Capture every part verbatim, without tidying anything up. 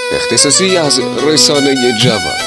اختصاصی از رسانه جوان.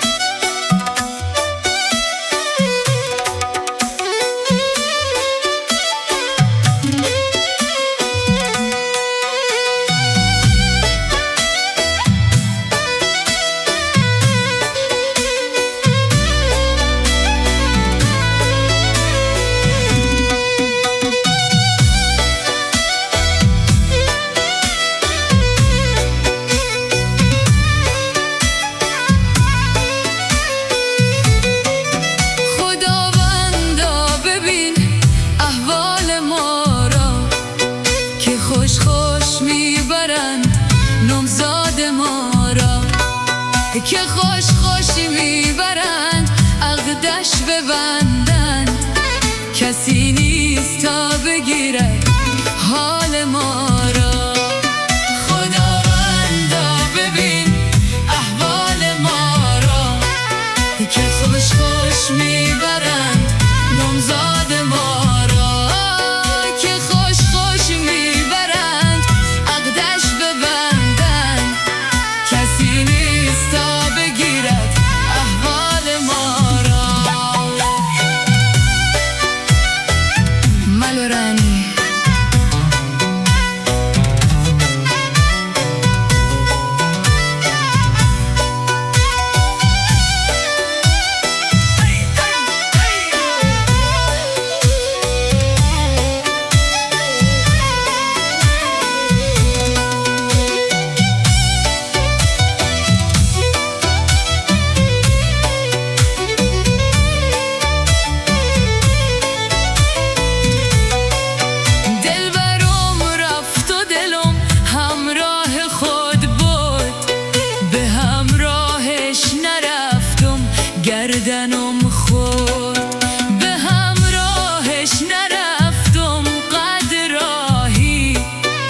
خوش خوش میبرند نامزاد ما را، که خوش خوش میبرند عقدش ببندند. کسی نیست تا بگیرد حال ما را. خداوندا ببین احوال ما را، که خوش خوش میبرند نامزاد ما را، که خوش خوش میبرند عقدش ببندند. کسی نیست تا بگیرد احوال ما را. ملورانی گردنم خورد، به همراهش نرفتم قد راهی.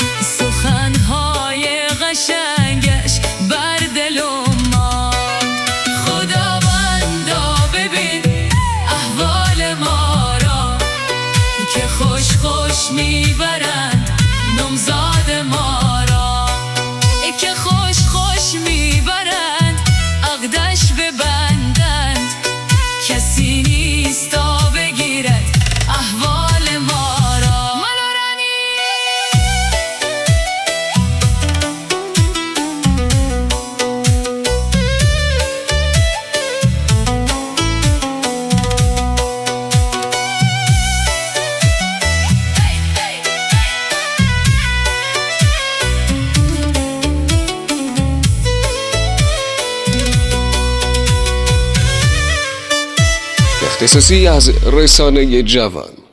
سخنهای قشنگش بر دلم ماند. خداوندا ببین احوال ما را، که خوش خوش میبرند نامزاد ما را، که خوش خوش میبرند عقدش ببندند. کسی نیست تا بگیرد احوال ما را. ملورانی اختصاصی از رسانه جوان.